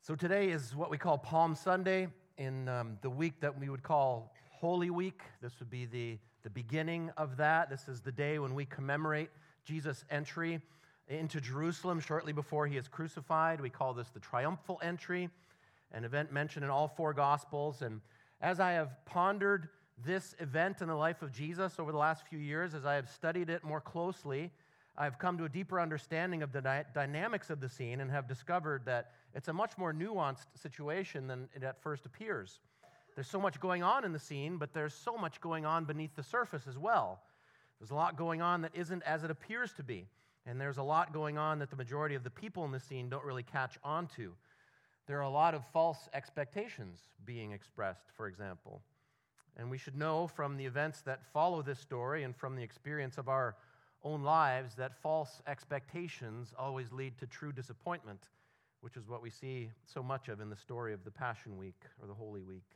So today is what we call Palm Sunday in the week that we would call Holy Week. This would be the beginning of that. This is the day when we commemorate Jesus' entry into Jerusalem shortly before he is crucified. We call this the triumphal entry, an event mentioned in all four Gospels. And as I have pondered this event in the life of Jesus over the last few years, as I have studied it more closely, I've come to a deeper understanding of the dynamics of the scene and have discovered that it's a much more nuanced situation than it at first appears. There's so much going on in the scene, but there's so much going on beneath the surface as well. There's a lot going on that isn't as it appears to be, and there's a lot going on that the majority of the people in the scene don't really catch on to. There are a lot of false expectations being expressed, for example. And we should know from the events that follow this story and from the experience of our own lives that false expectations always lead to true disappointment, which is what we see so much of in the story of the Passion Week or the Holy Week.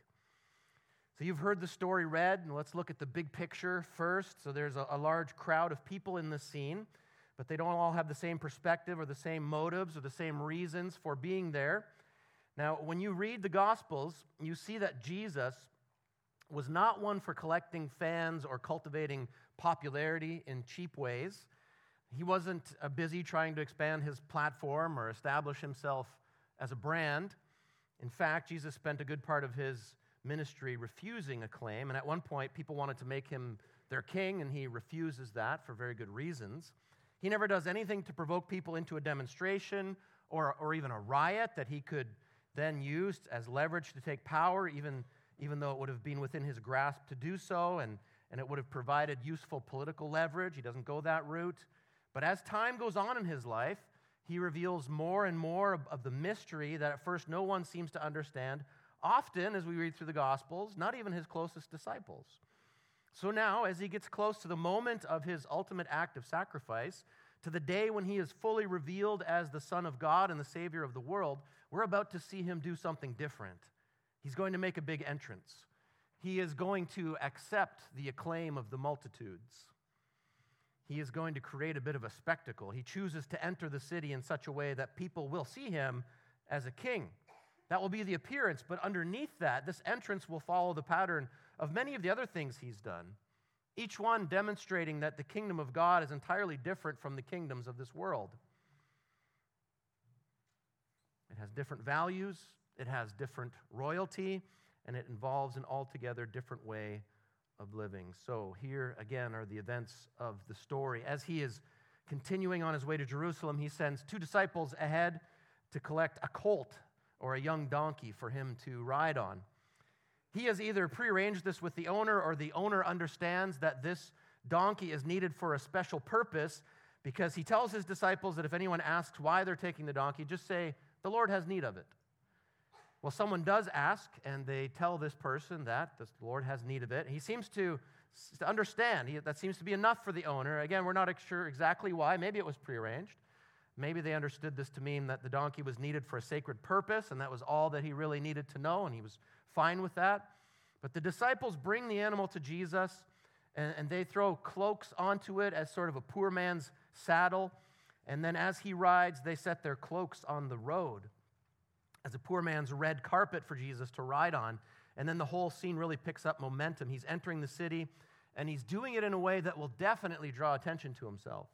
So you've heard the story read, and let's look at the big picture first. So there's a large crowd of people in this scene, but they don't all have the same perspective or the same motives or the same reasons for being there. Now, when you read the Gospels, you see that Jesus was not one for collecting fans or cultivating popularity in cheap ways. He wasn't busy trying to expand his platform or establish himself as a brand. In fact, Jesus spent a good part of his ministry refusing acclaim, and at one point, people wanted to make him their king, and he refuses that for very good reasons. He never does anything to provoke people into a demonstration or even a riot that he could then use as leverage to take power, even though it would have been within his grasp to do so, and it would have provided useful political leverage. He doesn't go that route. But as time goes on in his life, he reveals more and more of the mystery that at first no one seems to understand, often, as we read through the Gospels, not even his closest disciples. So now, as he gets close to the moment of his ultimate act of sacrifice, to the day when he is fully revealed as the Son of God and the Savior of the world, we're about to see him do something different. He's going to make a big entrance. He is going to accept the acclaim of the multitudes. He is going to create a bit of a spectacle. He chooses to enter the city in such a way that people will see him as a king. That will be the appearance, but underneath that, this entrance will follow the pattern of many of the other things he's done, each one demonstrating that the kingdom of God is entirely different from the kingdoms of this world. It has different values, it has different royalty, and it involves an altogether different way of living. So here again are the events of the story. As he is continuing on his way to Jerusalem, he sends two disciples ahead to collect a colt or a young donkey for him to ride on. He has either prearranged this with the owner, or the owner understands that this donkey is needed for a special purpose, because he tells his disciples that if anyone asks why they're taking the donkey, just say, "The Lord has need of it." Well, someone does ask, and they tell this person that the Lord has need of it. He seems to understand. That seems to be enough for the owner. Again, we're not sure exactly why. Maybe it was prearranged. Maybe they understood this to mean that the donkey was needed for a sacred purpose, and that was all that he really needed to know, and he was fine with that. But the disciples bring the animal to Jesus, and they throw cloaks onto it as sort of a poor man's saddle. And then as he rides, they set their cloaks on the road as a poor man's red carpet for Jesus to ride on. And then the whole scene really picks up momentum. He's entering the city, and he's doing it in a way that will definitely draw attention to himself.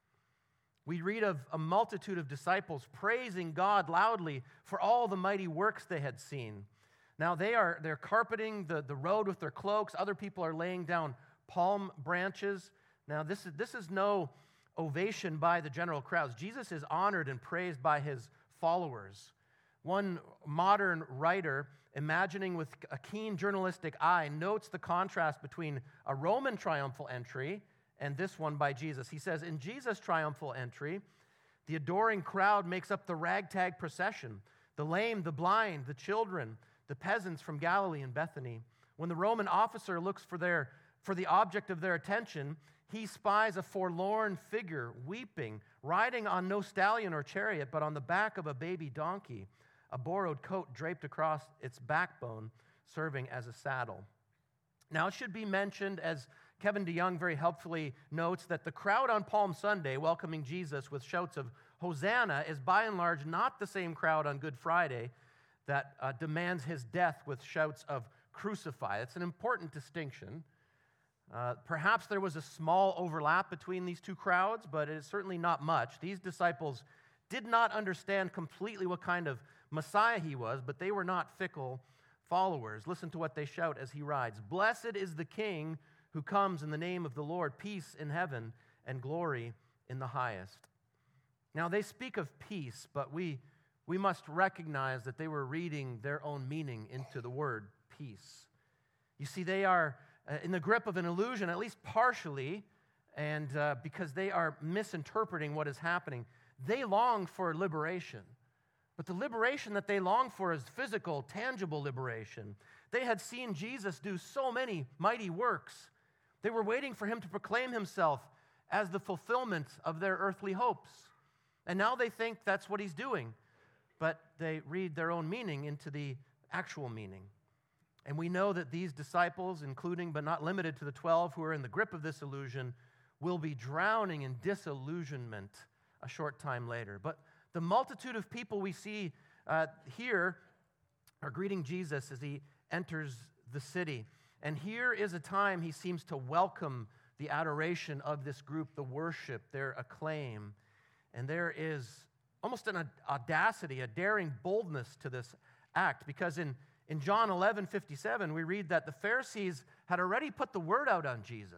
We read of a multitude of disciples praising God loudly for all the mighty works they had seen. Now they're carpeting the road with their cloaks. Other people are laying down palm branches. Now this is no ovation by the general crowds. Jesus is honored and praised by his followers. One modern writer, imagining with a keen journalistic eye, notes the contrast between a Roman triumphal entry and this one by Jesus. He says, in Jesus' triumphal entry, the adoring crowd makes up the ragtag procession, the lame, the blind, the children, the peasants from Galilee and Bethany. When the Roman officer looks for the object of their attention, he spies a forlorn figure weeping, riding on no stallion or chariot, but on the back of a baby donkey, a borrowed coat draped across its backbone, serving as a saddle. Now, it should be mentioned, as Kevin DeYoung very helpfully notes, that the crowd on Palm Sunday welcoming Jesus with shouts of Hosanna is by and large not the same crowd on Good Friday that demands his death with shouts of crucify. It's an important distinction. Perhaps there was a small overlap between these two crowds, but it is certainly not much. These disciples did not understand completely what kind of Messiah he was, but they were not fickle followers. Listen to what they shout as he rides. Blessed is the King who comes in the name of the Lord, peace in heaven and glory in the highest. Now they speak of peace, but we must recognize that they were reading their own meaning into the word peace. You see, they are in the grip of an illusion, at least partially, and because they are misinterpreting what is happening. They long for liberation, but the liberation that they long for is physical, tangible liberation. They had seen Jesus do so many mighty works. They were waiting for him to proclaim himself as the fulfillment of their earthly hopes. And now they think that's what he's doing, but they read their own meaning into the actual meaning. And we know that these disciples, including but not limited to the 12 who are in the grip of this illusion, will be drowning in disillusionment a short time later. But the multitude of people we see here are greeting Jesus as he enters the city. And here is a time he seems to welcome the adoration of this group, the worship, their acclaim. And there is almost an audacity, a daring boldness to this act, because in John 11:57, we read that the Pharisees had already put the word out on Jesus.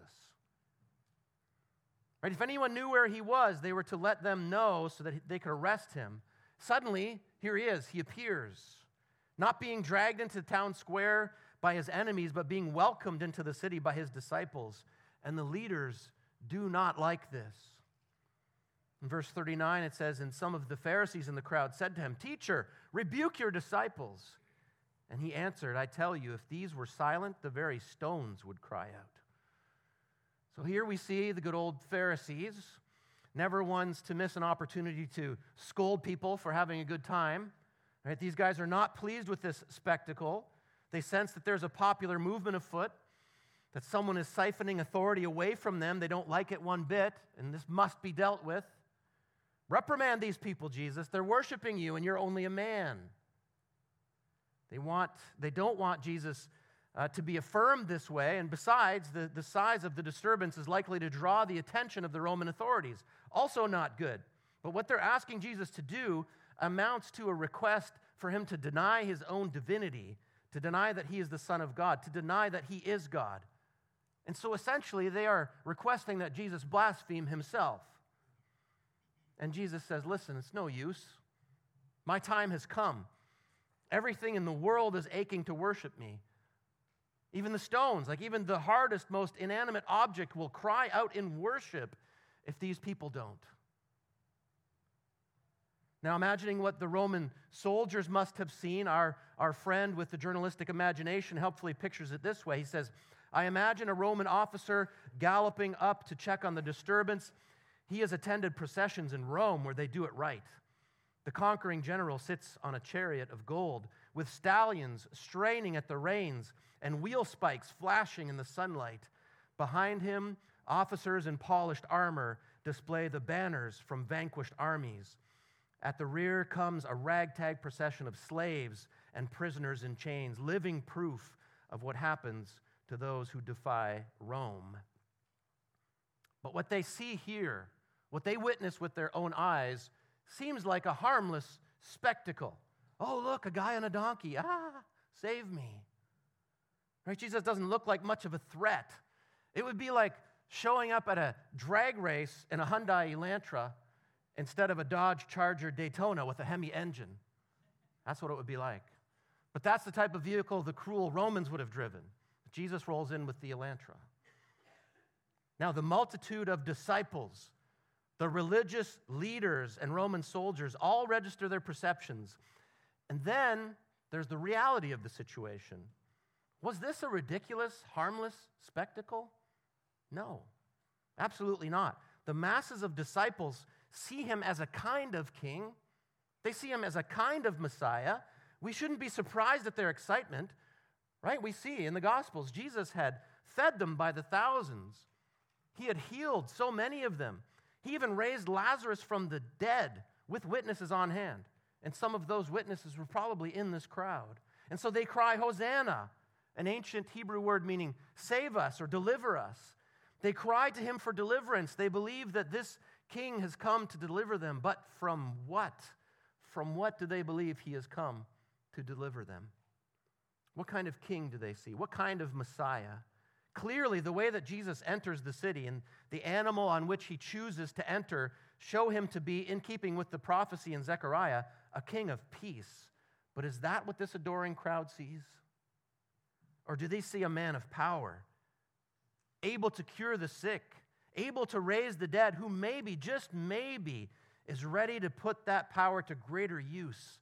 Right? If anyone knew where he was, they were to let them know so that they could arrest him. Suddenly, here he is. He appears, not being dragged into the town square by his enemies, but being welcomed into the city by his disciples. And the leaders do not like this. In verse 39, it says, and some of the Pharisees in the crowd said to him, Teacher, rebuke your disciples. And he answered, I tell you, if these were silent, the very stones would cry out. So here we see the good old Pharisees, never ones to miss an opportunity to scold people for having a good time. Right? These guys are not pleased with this spectacle. They sense that there's a popular movement afoot, that someone is siphoning authority away from them. They don't like it one bit, and this must be dealt with. Reprimand these people, Jesus. They're worshiping you, and you're only a man. They don't want Jesus to be affirmed this way, and besides, the size of the disturbance is likely to draw the attention of the Roman authorities. Also not good. But what they're asking Jesus to do amounts to a request for him to deny his own divinity, to deny that he is the Son of God, to deny that he is God. And so essentially, they are requesting that Jesus blaspheme himself. And Jesus says, listen, it's no use. My time has come. Everything in the world is aching to worship me. Even the stones, like even the hardest, most inanimate object will cry out in worship if these people don't. Now, imagining what the Roman soldiers must have seen, our friend with the journalistic imagination helpfully pictures it this way. He says, I imagine a Roman officer galloping up to check on the disturbance. He has attended processions in Rome where they do it right. The conquering general sits on a chariot of gold with stallions straining at the reins and wheel spikes flashing in the sunlight. Behind him, officers in polished armor display the banners from vanquished armies. At the rear comes a ragtag procession of slaves and prisoners in chains, living proof of what happens to those who defy Rome. But what they see here, what they witness with their own eyes, seems like a harmless spectacle. Oh, look, a guy on a donkey. Save me. Right? Jesus doesn't look like much of a threat. It would be like showing up at a drag race in a Hyundai Elantra instead of a Dodge Charger Daytona with a Hemi engine. That's what it would be like. But that's the type of vehicle the cruel Romans would have driven. Jesus rolls in with the Elantra. Now, the multitude of disciples, the religious leaders and Roman soldiers all register their perceptions. And then there's the reality of the situation. Was this a ridiculous, harmless spectacle? No, absolutely not. The masses of disciples see him as a kind of king. They see him as a kind of Messiah. We shouldn't be surprised at their excitement, right? We see in the Gospels, Jesus had fed them by the thousands. He had healed so many of them. He even raised Lazarus from the dead with witnesses on hand. And some of those witnesses were probably in this crowd. And so they cry, Hosanna, an ancient Hebrew word meaning save us or deliver us. They cry to him for deliverance. They believe that this king has come to deliver them. But from what? From what do they believe he has come to deliver them? What kind of king do they see? What kind of Messiah? Clearly, the way that Jesus enters the city and the animal on which he chooses to enter show him to be, in keeping with the prophecy in Zechariah, a king of peace. But is that what this adoring crowd sees? Or do they see a man of power, able to cure the sick, able to raise the dead, who maybe, just maybe, is ready to put that power to greater use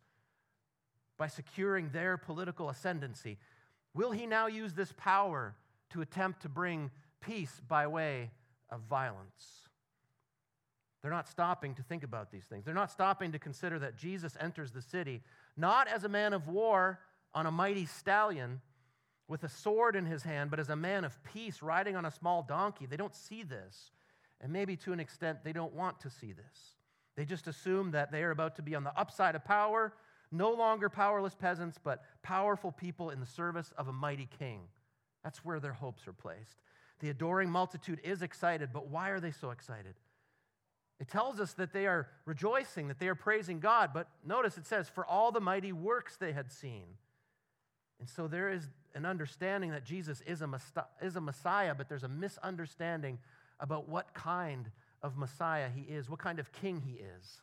by securing their political ascendancy? Will he now use this power to attempt to bring peace by way of violence? They're not stopping to think about these things. They're not stopping to consider that Jesus enters the city not as a man of war on a mighty stallion with a sword in his hand, but as a man of peace riding on a small donkey. They don't see this. And maybe to an extent, they don't want to see this. They just assume that they are about to be on the upside of power, no longer powerless peasants, but powerful people in the service of a mighty king. That's where their hopes are placed. The adoring multitude is excited, but why are they so excited? It tells us that they are rejoicing, that they are praising God, but notice it says, for all the mighty works they had seen. And so there is an understanding that Jesus is a Messiah, but there's a misunderstanding about what kind of Messiah he is, what kind of king he is.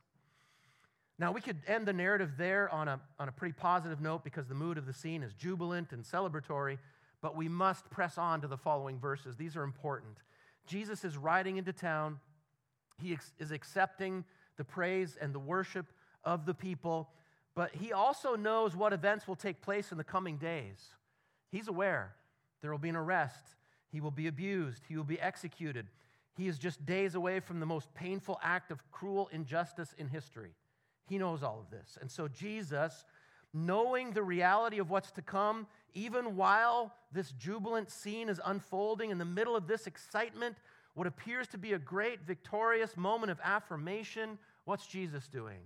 Now, we could end the narrative there on a pretty positive note because the mood of the scene is jubilant and celebratory, but we must press on to the following verses. These are important. Jesus is riding into town. He is accepting the praise and the worship of the people, but he also knows what events will take place in the coming days. He's aware there will be an arrest. He will be abused. He will be executed. He is just days away from the most painful act of cruel injustice in history. He knows all of this. And so Jesus, knowing the reality of what's to come, even while this jubilant scene is unfolding in the middle of this excitement, what appears to be a great victorious moment of affirmation, what's Jesus doing?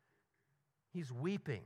He's weeping.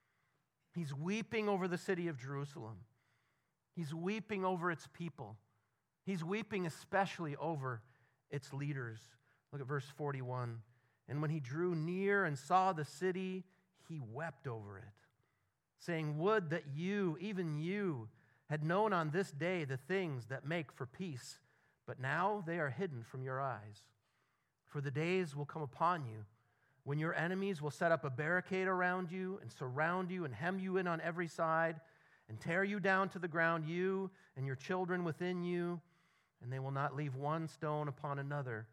He's weeping over the city of Jerusalem. He's weeping over its people. He's weeping especially over its leaders. Look at verse 41. And when he drew near and saw the city, he wept over it, saying, would that you, even you, had known on this day the things that make for peace, but now they are hidden from your eyes. For the days will come upon you when your enemies will set up a barricade around you and surround you and hem you in on every side and tear you down to the ground, you and your children within you, and they will not leave one stone upon another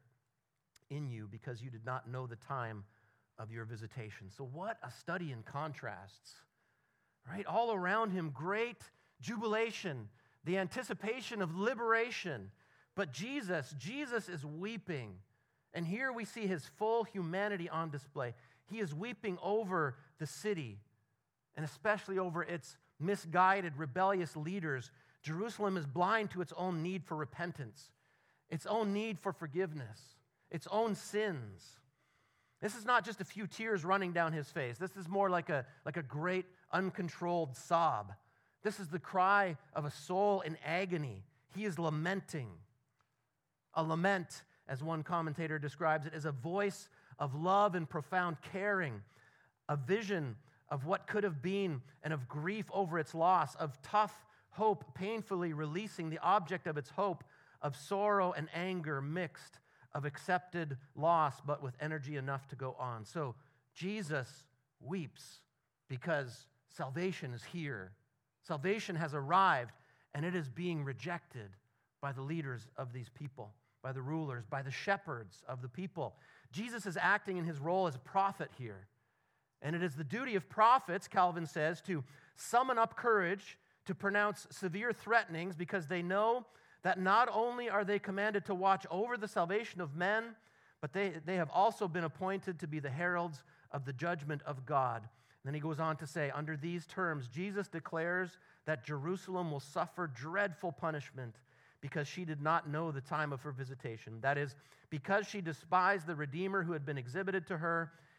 in you because you did not know the time of your visitation. So what a study in contrasts, right? All around him, great jubilation, the anticipation of liberation. But Jesus is weeping. And here we see his full humanity on display. He is weeping over the city, and especially over its misguided, rebellious leaders. Jerusalem is blind to its own need for repentance, its own need for forgiveness, its own sins. This is not just a few tears running down his face. This is more like a great uncontrolled sob. This is the cry of a soul in agony. He is lamenting. A lament, as one commentator describes it, is a voice of love and profound caring, a vision of what could have been and of grief over its loss, of tough hope painfully releasing the object of its hope, of sorrow and anger mixed, of accepted loss but with energy enough to go on. So Jesus weeps because salvation is here. Salvation has arrived, and it is being rejected by the leaders of these people, by the rulers, by the shepherds of the people. Jesus is acting in his role as a prophet here. And it is the duty of prophets, Calvin says, to summon up courage to pronounce severe threatenings because they know that not only are they commanded to watch over the salvation of men, but they have also been appointed to be the heralds of the judgment of God. And then he goes on to say, under these terms, Jesus declares that Jerusalem will suffer dreadful punishment because she did not know the time of her visitation. That is, because she despised the Redeemer who had been exhibited to her,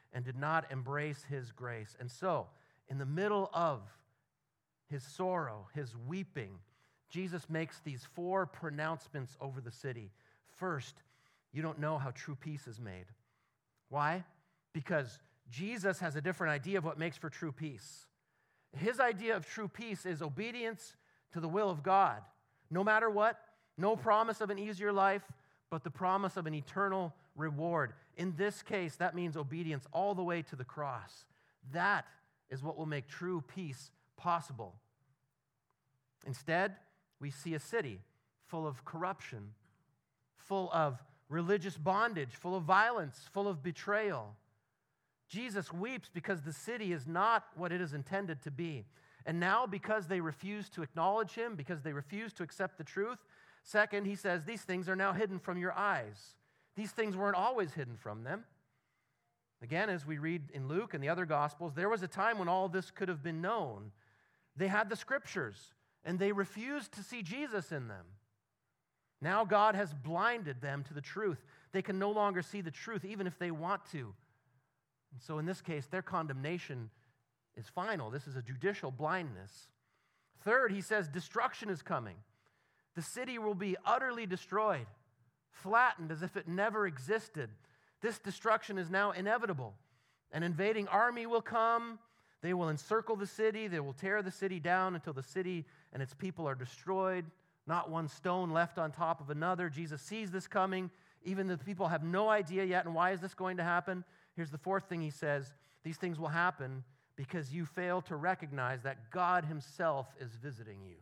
and did not embrace his grace. And so, in the middle of his sorrow, his weeping, Jesus makes these 4 pronouncements over the city. First, you don't know how true peace is made. Why? Because Jesus has a different idea of what makes for true peace. His idea of true peace is obedience to the will of God. No matter what, no promise of an easier life, but the promise of an eternal reward. In this case, that means obedience all the way to the cross. That is what will make true peace possible. Instead, we see a city full of corruption, full of religious bondage, full of violence, full of betrayal. Jesus weeps because the city is not what it is intended to be. And now, because they refuse to acknowledge him, because they refuse to accept the truth, second, he says, these things are now hidden from your eyes. These things weren't always hidden from them. Again, as we read in Luke and the other Gospels, there was a time when all this could have been known. They had the Scriptures, and they refused to see Jesus in them. Now God has blinded them to the truth. They can no longer see the truth, even if they want to. And so in this case, their condemnation is final. This is a judicial blindness. Third, he says, destruction is coming. The city will be utterly destroyed, flattened as if it never existed. This destruction is now inevitable. An invading army will come. They will encircle the city. They will tear the city down until the city and its people are destroyed. Not one stone left on top of another. Jesus sees this coming. Even the people have no idea yet. And why is this going to happen? Here's the fourth thing he says. These things will happen because you fail to recognize that God himself is visiting you.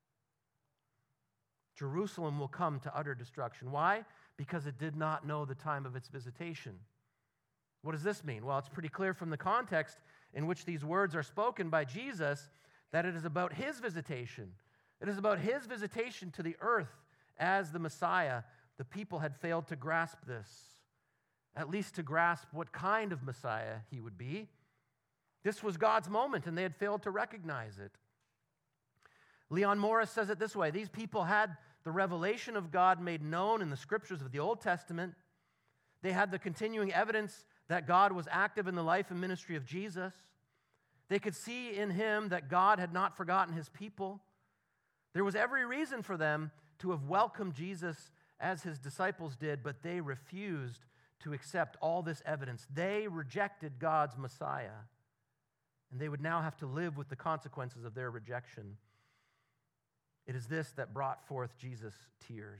Jerusalem will come to utter destruction. Why? Because it did not know the time of its visitation. What does this mean? Well, it's pretty clear from the context in which these words are spoken by Jesus that it is about his visitation. It is about his visitation to the earth as the Messiah. The people had failed to grasp this, at least to grasp what kind of Messiah he would be. This was God's moment, and they had failed to recognize it. Leon Morris says it this way: these people had the revelation of God made known in the scriptures of the Old Testament. They had the continuing evidence that God was active in the life and ministry of Jesus. They could see in him that God had not forgotten his people. There was every reason for them to have welcomed Jesus as his disciples did, but they refused to accept all this evidence. They rejected God's Messiah, and they would now have to live with the consequences of their rejection. It is this that brought forth Jesus' tears.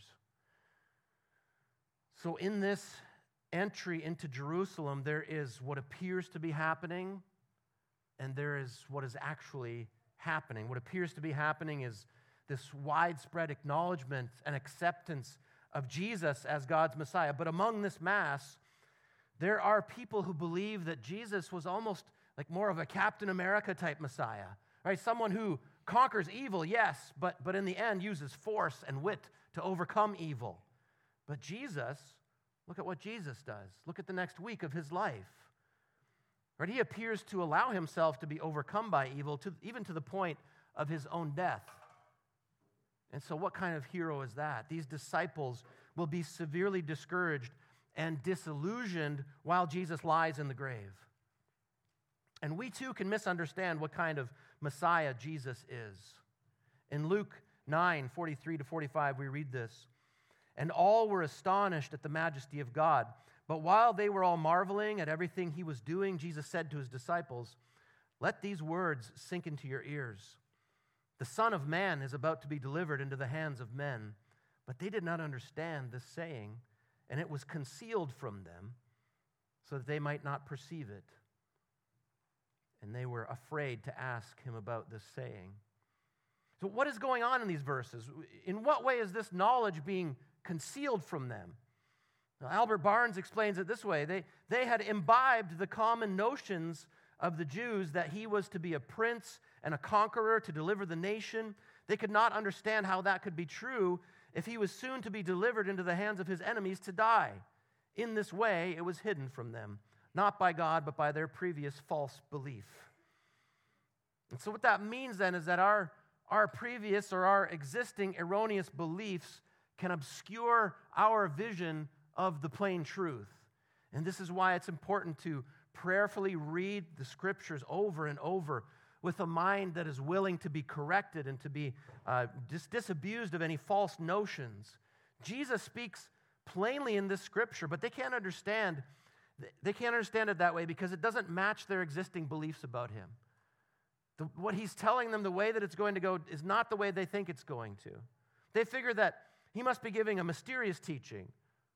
So in this entry into Jerusalem, there is what appears to be happening, and there is what is actually happening. What appears to be happening is this widespread acknowledgement and acceptance of Jesus as God's Messiah. But among this mass, there are people who believe that Jesus was almost like more of a Captain America type Messiah, right? Someone who conquers evil, yes, but in the end uses force and wit to overcome evil. But Jesus, look at what Jesus does. Look at the next week of his life. Right? He appears to allow himself to be overcome by evil, even to the point of his own death. And so what kind of hero is that? These disciples will be severely discouraged and disillusioned while Jesus lies in the grave. And we too can misunderstand what kind of Messiah Jesus is. In Luke 9:43-45, we read this. And all were astonished at the majesty of God. But while they were all marveling at everything he was doing, Jesus said to his disciples, let these words sink into your ears. The Son of Man is about to be delivered into the hands of men. But they did not understand this saying, and it was concealed from them so that they might not perceive it. And they were afraid to ask him about this saying. So what is going on in these verses? In what way is this knowledge being concealed from them? Now, Albert Barnes explains it this way. They had imbibed the common notions of the Jews that he was to be a prince and a conqueror to deliver the nation. They could not understand how that could be true if he was soon to be delivered into the hands of his enemies to die. In this way, it was hidden from them, not by God, but by their previous false belief. And so what that means then is that our previous or our existing erroneous beliefs can obscure our vision of the plain truth. And this is why it's important to prayerfully read the scriptures over and over with a mind that is willing to be corrected and to be disabused of any false notions. Jesus speaks plainly in this scripture, but they can't understand it that way because it doesn't match their existing beliefs about him. What he's telling them, the way that it's going to go, is not the way they think it's going to. They figure that he must be giving a mysterious teaching,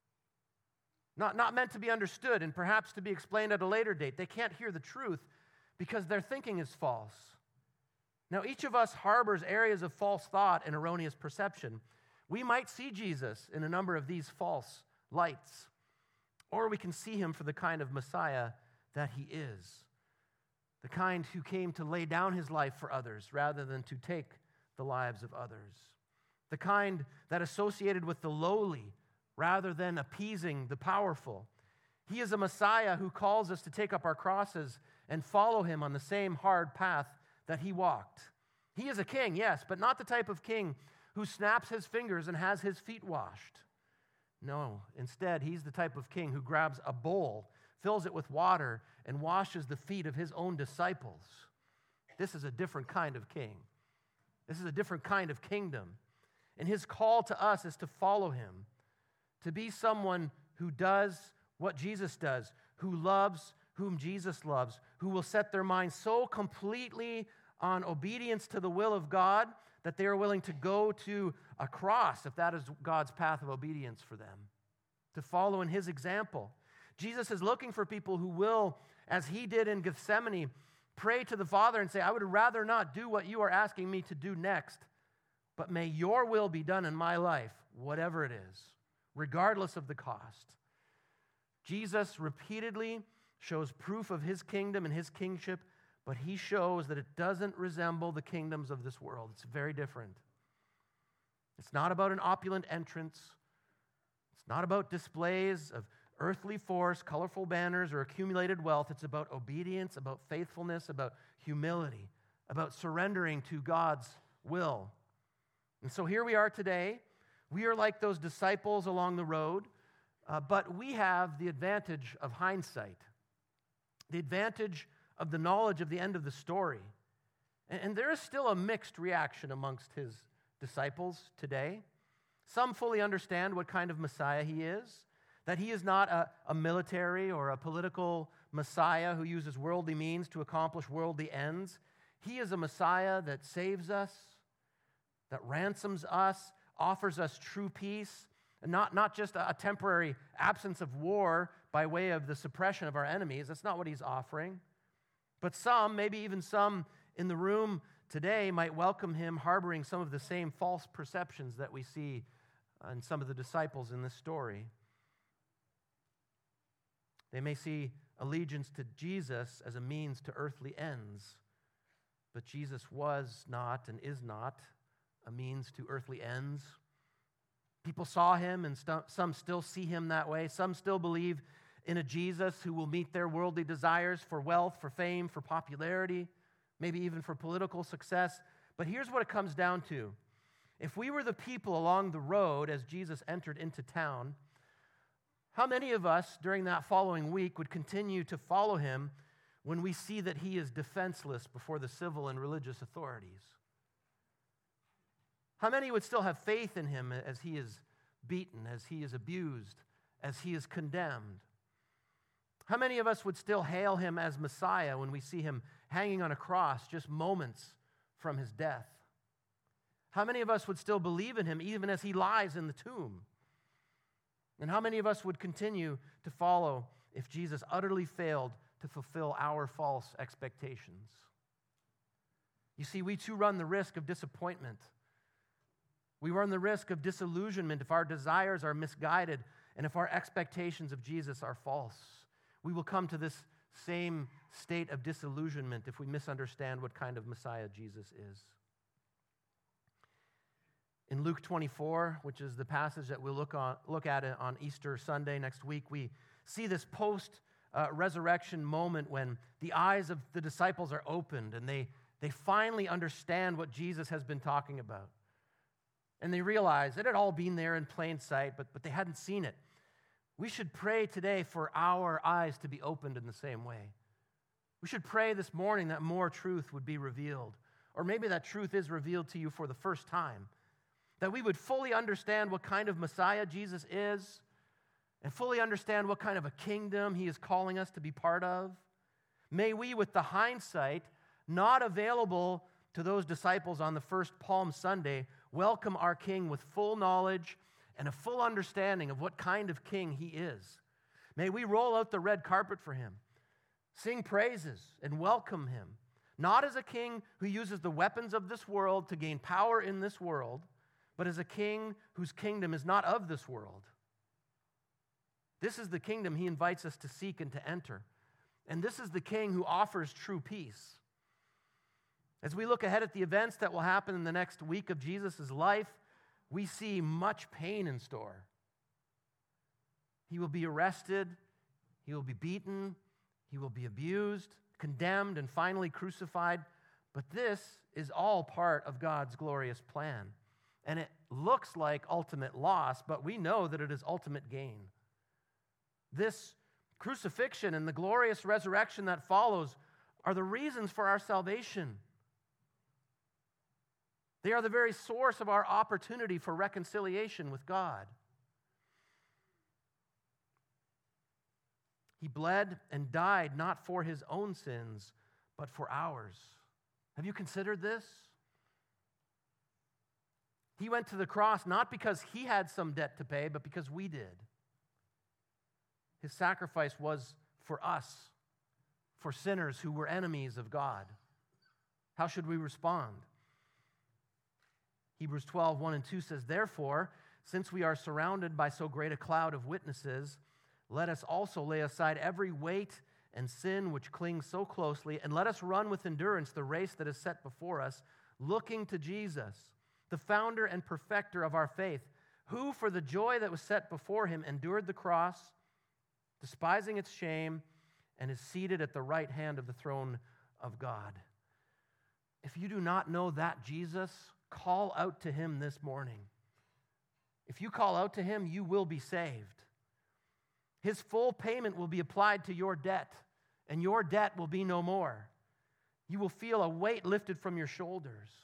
not meant to be understood and perhaps to be explained at a later date. They can't hear the truth because their thinking is false. Now, each of us harbors areas of false thought and erroneous perception. We might see Jesus in a number of these false lights, or we can see him for the kind of Messiah that he is, the kind who came to lay down his life for others rather than to take the lives of others, the kind that associated with the lowly rather than appeasing the powerful. He is a Messiah who calls us to take up our crosses and follow him on the same hard path that he walked. He is a king, yes, but not the type of king who snaps his fingers and has his feet washed. No, instead, he's the type of king who grabs a bowl, fills it with water, and washes the feet of his own disciples. This is a different kind of king. This is a different kind of kingdom. And his call to us is to follow him, to be someone who does what Jesus does, who loves whom Jesus loves, who will set their minds so completely on obedience to the will of God that they are willing to go to a cross if that is God's path of obedience for them, to follow in his example. Jesus is looking for people who will, as he did in Gethsemane, pray to the Father and say, I would rather not do what you are asking me to do next, but may your will be done in my life, whatever it is, regardless of the cost. Jesus repeatedly shows proof of his kingdom and his kingship, but he shows that it doesn't resemble the kingdoms of this world. It's very different. It's not about an opulent entrance. It's not about displays of earthly force, colorful banners, or accumulated wealth. It's about obedience, about faithfulness, about humility, about surrendering to God's will. And so here we are today. We are like those disciples along the road, but we have the advantage of hindsight, the advantage of the knowledge of the end of the story. And there is still a mixed reaction amongst his disciples today. Some fully understand what kind of Messiah he is, that he is not a military or a political Messiah who uses worldly means to accomplish worldly ends. He is a Messiah that saves us, that ransoms us, offers us true peace, and not just a temporary absence of war by way of the suppression of our enemies. That's not what he's offering. But some, maybe even some in the room today, might welcome him harboring some of the same false perceptions that we see in some of the disciples in this story. They may see allegiance to Jesus as a means to earthly ends, but Jesus was not and is not a means to earthly ends. People saw him, and some still see him that way. Some still believe in a Jesus who will meet their worldly desires for wealth, for fame, for popularity, maybe even for political success. But here's what it comes down to. If we were the people along the road as Jesus entered into town, how many of us during that following week would continue to follow him when we see that he is defenseless before the civil and religious authorities? How many would still have faith in him as he is beaten, as he is abused, as he is condemned? How many of us would still hail him as Messiah when we see him hanging on a cross just moments from his death? How many of us would still believe in him even as he lies in the tomb? And how many of us would continue to follow if Jesus utterly failed to fulfill our false expectations? You see, we too run the risk of disappointment. We run the risk of disillusionment if our desires are misguided and if our expectations of Jesus are false. We will come to this same state of disillusionment if we misunderstand what kind of Messiah Jesus is. In Luke 24, which is the passage that we'll look at on Easter Sunday next week, we see this post-resurrection moment when the eyes of the disciples are opened and they finally understand what Jesus has been talking about. And they realize it had all been there in plain sight, but they hadn't seen it. We should pray today for our eyes to be opened in the same way. We should pray this morning that more truth would be revealed, or maybe that truth is revealed to you for the first time, that we would fully understand what kind of Messiah Jesus is, and fully understand what kind of a kingdom he is calling us to be part of. May we, with the hindsight not available to those disciples on the first Palm Sunday, welcome our King with full knowledge and a full understanding of what kind of king he is. May we roll out the red carpet for him, sing praises, and welcome him, not as a king who uses the weapons of this world to gain power in this world, but as a king whose kingdom is not of this world. This is the kingdom he invites us to seek and to enter. And this is the king who offers true peace. As we look ahead at the events that will happen in the next week of Jesus' life, we see much pain in store. He will be arrested, he will be beaten, he will be abused, condemned, and finally crucified. But this is all part of God's glorious plan. And it looks like ultimate loss, but we know that it is ultimate gain. This crucifixion and the glorious resurrection that follows are the reasons for our salvation. They are the very source of our opportunity for reconciliation with God. He bled and died not for his own sins, but for ours. Have you considered this? He went to the cross not because he had some debt to pay, but because we did. His sacrifice was for us, for sinners who were enemies of God. How should we respond? Hebrews 12, 1 and 2 says, "Therefore, since we are surrounded by so great a cloud of witnesses, let us also lay aside every weight and sin which clings so closely, and let us run with endurance the race that is set before us, looking to Jesus, the founder and perfecter of our faith, who for the joy that was set before him endured the cross, despising its shame, and is seated at the right hand of the throne of God." If you do not know that Jesus, call out to him this morning. If you call out to him, you will be saved. His full payment will be applied to your debt, and your debt will be no more. You will feel a weight lifted from your shoulders.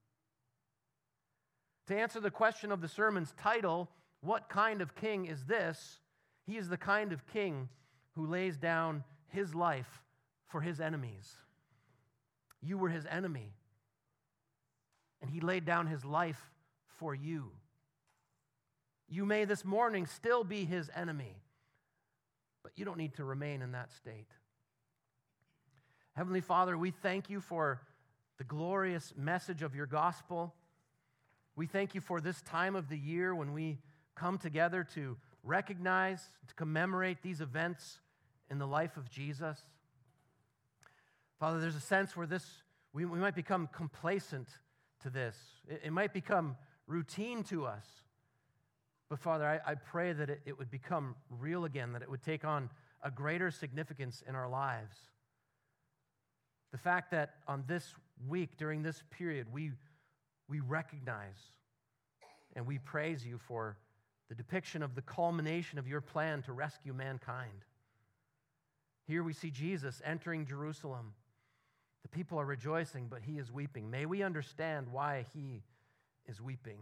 To answer the question of the sermon's title, what kind of king is this? He is the kind of king who lays down his life for his enemies. You were his enemy, and he laid down his life for you. You may this morning still be his enemy, but you don't need to remain in that state. Heavenly Father, we thank you for the glorious message of your gospel. We thank you for this time of the year when we come together to recognize, to commemorate these events in the life of Jesus. Father, there's a sense where we might become complacent to this. It might become routine to us. But Father, I pray that it would become real again, that it would take on a greater significance in our lives. The fact that on this week, during this period, we recognize and we praise you for the depiction of the culmination of your plan to rescue mankind. Here we see Jesus entering Jerusalem. The people are rejoicing, but he is weeping. May we understand why he is weeping.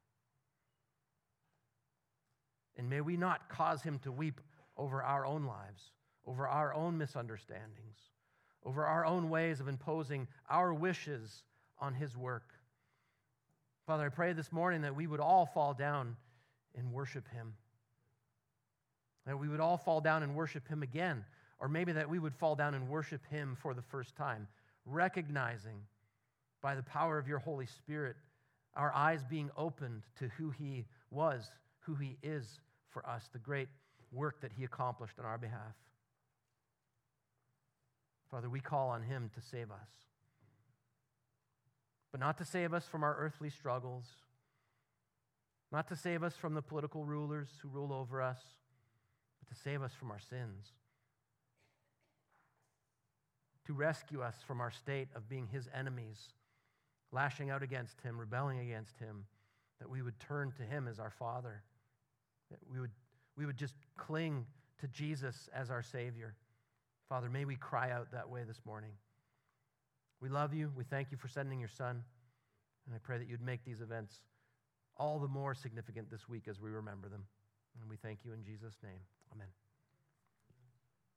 And may we not cause him to weep over our own lives, over our own misunderstandings, over our own ways of imposing our wishes on his work. Father, I pray this morning that we would all fall down and worship him. That we would all fall down and worship him again, or maybe that we would fall down and worship him for the first time, recognizing by the power of your Holy Spirit our eyes being opened to who he was, who he is for us, the great work that he accomplished on our behalf. Father, we call on him to save us, but not to save us from our earthly struggles, not to save us from the political rulers who rule over us, but to save us from our sins, to rescue us from our state of being his enemies, lashing out against him, rebelling against him, that we would turn to him as our Father, that we would just cling to Jesus as our Savior. Father, may we cry out that way this morning. We love you. We thank you for sending your Son. And I pray that you'd make these events all the more significant this week as we remember them. And we thank you in Jesus' name. Amen.